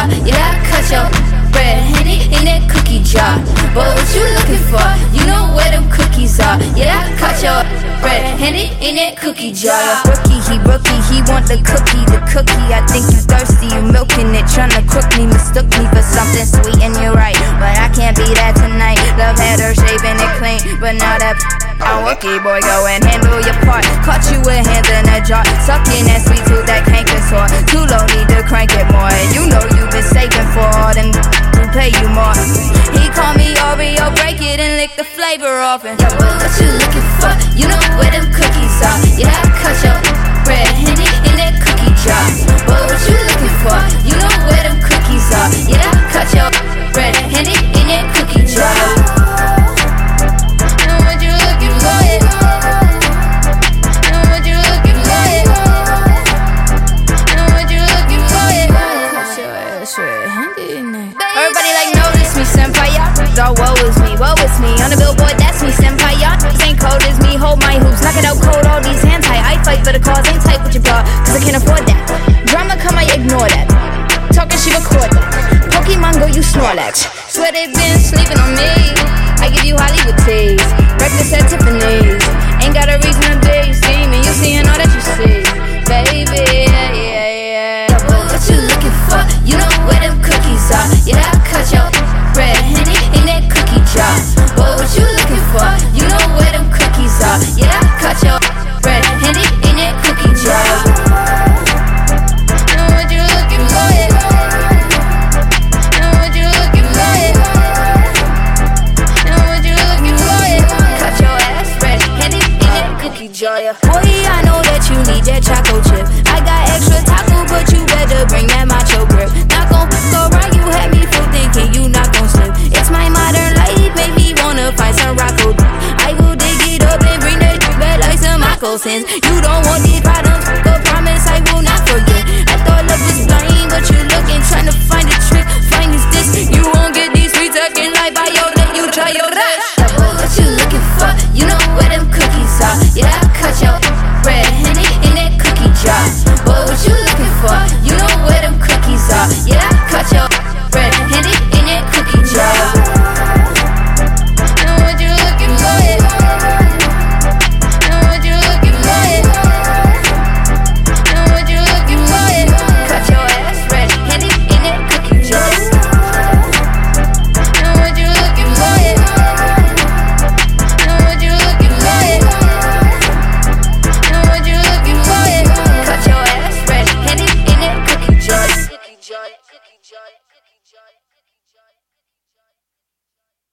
Yeah, I cut your bread, Henny in that cookie jar. But what you looking for? You know where them cookies are. Yeah, I cut your bread, Henny in that cookie jar. Rookie, he want the cookie. I think you thirsty, you milking it, tryna cook me, mistook me for something sweet, and you're right, but I can't be that tonight. Love had her shaving it clean, but now that I'm rookie, boy, go and handle your part. Caught you with hands in a jar, sucking that sweet tooth, that canker sore. Too low, need to crank it more. You know you've been saving for all them who pay you more. He called me Oreo, break it and lick the flavor off. And yeah, but what you looking for? You know where them cookies are. Yeah, I cut your bread, Henny in that cookie jar. But what you looking for? You know where them cookies are. Yeah, I cut your bread, Henny in that cookie jar. Everybody like notice me, senpai, y'all. Oh, woe is me. On the billboard, that's me, senpai, y'all. This ain't cold as me, hold my hoops. Knock it out cold, all these hands tight. I fight for the cause, ain't tight with your bra, cause I can't afford that. Drama come, I ignore that. Talking, she record that. Pokemon go, you Snorlax. Swear they been sleeping on me. I give you Hollywood teas. Breakfast at Tiffany's. Ain't got a reason to be steaming. You seeing all that you see, baby, yeah. But what you looking for? You know where them cookies are. Yeah, I cut your bread, Henny in that cookie jar. But what you looking for? You know where them cookies are. Yeah, I cut your bread, Henny in that cookie jar. Boy, I know that you need that choco chip. I got extra taco, but you better bring that macho grip. Not gon' go around, you had me for thinking you not gon' slip. It's my modern life, make me wanna find some Rocco. I go dig it up and bring that back like some moccasins.